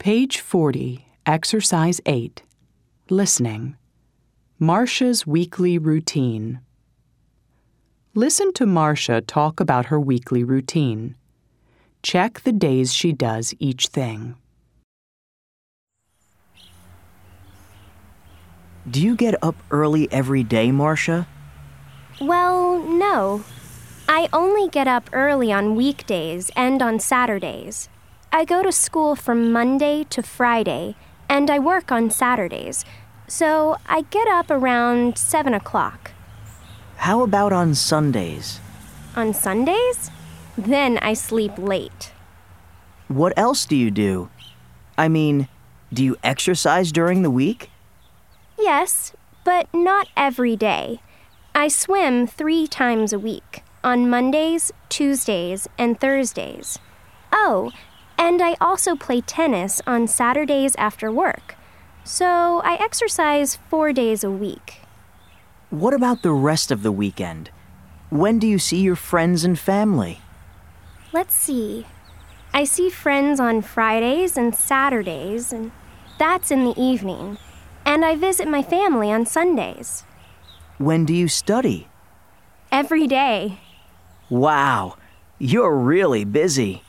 Page 40, Exercise 8. Listening. Marcia's weekly routine. Listen to Marcia talk about her weekly routine. Check the days she does each thing. Do you get up early every day, Marcia? Well, no. I only get up early on weekdays and on Saturdays. I go to school from Monday to Friday, and I work on Saturdays, so I get up around 7 o'clock. How about on Sundays? On Sundays? Then I sleep late. What else do you do? I mean, do you exercise during the week? Yes, but not every day. I swim 3 times a week, on Mondays, Tuesdays, and Thursdays. Oh, and I also play tennis on Saturdays after work. So I exercise 4 days a week. What about the rest of the weekend? When do you see your friends and family? Let's see. I see friends on Fridays and Saturdays, and that's in the evening. And I visit my family on Sundays. When do you study? Every day. Wow, you're really busy.